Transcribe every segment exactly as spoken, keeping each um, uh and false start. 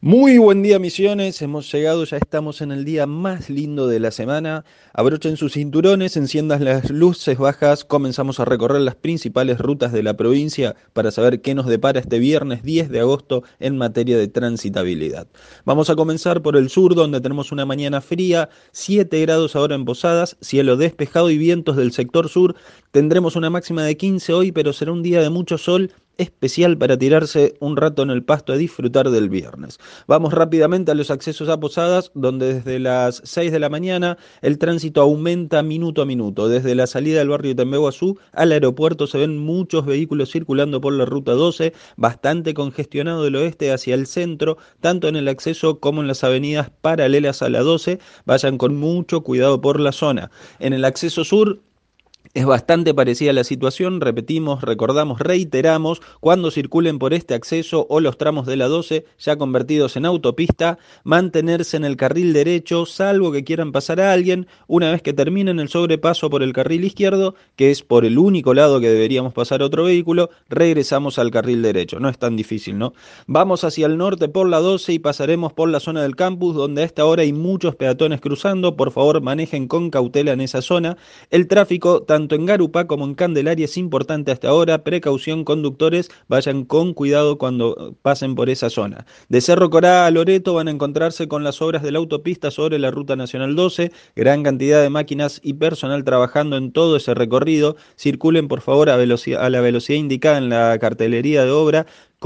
Muy buen día, Misiones. Hemos llegado, ya estamos en el día más lindo de la semana. Abrochen sus cinturones, enciendan las luces bajas. Comenzamos a recorrer las principales rutas de la provincia para saber qué nos depara este viernes diez de agosto en materia de transitabilidad. Vamos a comenzar por el sur, donde tenemos una mañana fría, siete grados ahora en Posadas, cielo despejado y vientos del sector sur. Tendremos una máxima de quince hoy, pero será un día de mucho sol, especial para tirarse un rato en el pasto a disfrutar del viernes. Vamos rápidamente a los accesos a Posadas, donde desde las seis de la mañana el tránsito aumenta minuto a minuto. Desde la salida del barrio Tembeguazú al aeropuerto se ven muchos vehículos circulando por la ruta doce, bastante congestionado del oeste hacia el centro, tanto en el acceso como en las avenidas paralelas a la doce. Vayan con mucho cuidado por la zona. En el acceso sur es bastante parecida la situación, repetimos, recordamos, reiteramos, cuando circulen por este acceso o los tramos de la doce ya convertidos en autopista, mantenerse en el carril derecho, salvo que quieran pasar a alguien, una vez que terminen el sobrepaso por el carril izquierdo, que es por el único lado que deberíamos pasar otro vehículo, regresamos al carril derecho, no es tan difícil, ¿no? Vamos hacia el norte por la doce y pasaremos por la zona del campus, donde a esta hora hay muchos peatones cruzando, por favor manejen con cautela en esa zona. El tráfico, tanto en Garupá como en Candelaria, es importante hasta ahora. Precaución, conductores, vayan con cuidado cuando pasen por esa zona. De Cerro Corá a Loreto van a encontrarse con las obras de la autopista sobre la Ruta Nacional doce. Gran cantidad de máquinas y personal trabajando en todo ese recorrido. Circulen, por favor, a, velocidad, a la velocidad indicada en la cartelería de obra.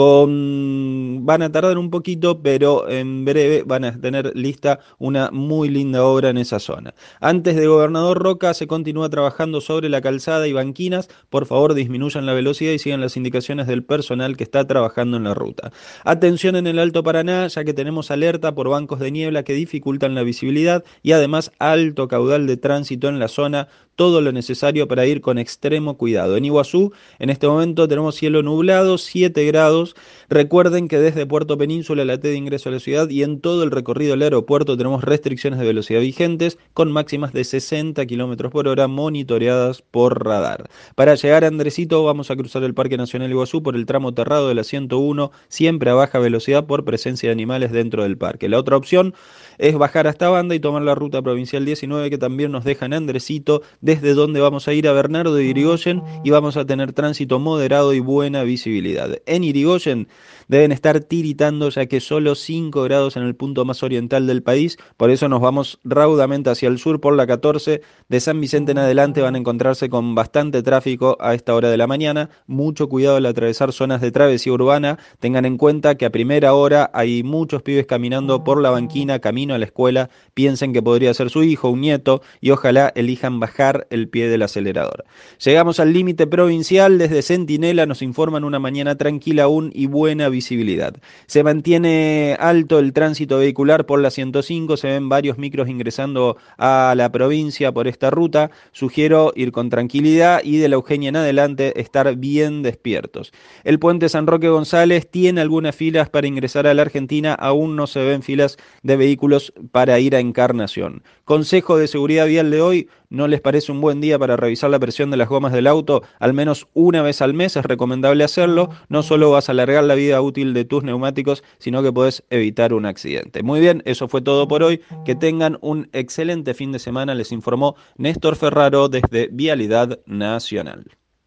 Con... Van a tardar un poquito, pero en breve van a tener lista una muy linda obra en esa zona. Antes de Gobernador Roca se continúa trabajando sobre la calzada y banquinas. Por favor, disminuyan la velocidad y sigan las indicaciones del personal que está trabajando en la ruta. Atención en el Alto Paraná, ya que tenemos alerta por bancos de niebla que dificultan la visibilidad y además alto caudal de tránsito en la zona. Todo lo necesario para ir con extremo cuidado. En Iguazú, en este momento tenemos cielo nublado, siete grados. Recuerden que desde Puerto Península, la T de ingreso a la ciudad y en todo el recorrido del aeropuerto tenemos restricciones de velocidad vigentes con máximas de sesenta kilómetros por hora monitoreadas por radar. Para llegar a Andresito vamos a cruzar el Parque Nacional Iguazú por el tramo terrado de la ciento uno, siempre a baja velocidad por presencia de animales dentro del parque. La otra opción es bajar hasta Banda y tomar la ruta provincial diecinueve, que también nos deja en Andresito, desde donde vamos a ir a Bernardo de Irigoyen y vamos a tener tránsito moderado y buena visibilidad. En Irigoyen deben estar tiritando, ya que solo cinco grados en el punto más oriental del país, por eso nos vamos raudamente hacia el sur por la catorce. De San Vicente en adelante van a encontrarse con bastante tráfico a esta hora de la mañana. Mucho cuidado al atravesar zonas de travesía urbana. Tengan en cuenta que a primera hora hay muchos pibes caminando por la banquina, camino a la escuela. Piensen que podría ser su hijo, un nieto, y ojalá elijan bajar el pie del acelerador. Llegamos al límite provincial. Desde Centinela nos informan una mañana tranquila aún y buena visibilidad. Se mantiene alto el tránsito vehicular por la ciento cinco, se ven varios micros ingresando a la provincia por esta ruta. Sugiero ir con tranquilidad y de la Eugenia en adelante estar bien despiertos. El puente San Roque González tiene algunas filas para ingresar a la Argentina, aún no se ven filas de vehículos para ir a Encarnación. Consejo de seguridad vial de hoy: ¿no les parece un buen día para revisar la presión de las gomas del auto? Al menos una vez al mes es recomendable hacerlo. No solo vas a alargar la vida útil de tus neumáticos, sino que puedes evitar un accidente. Muy bien, eso fue todo por hoy. Que tengan un excelente fin de semana. Les informó Néstor Ferraro desde Vialidad Nacional.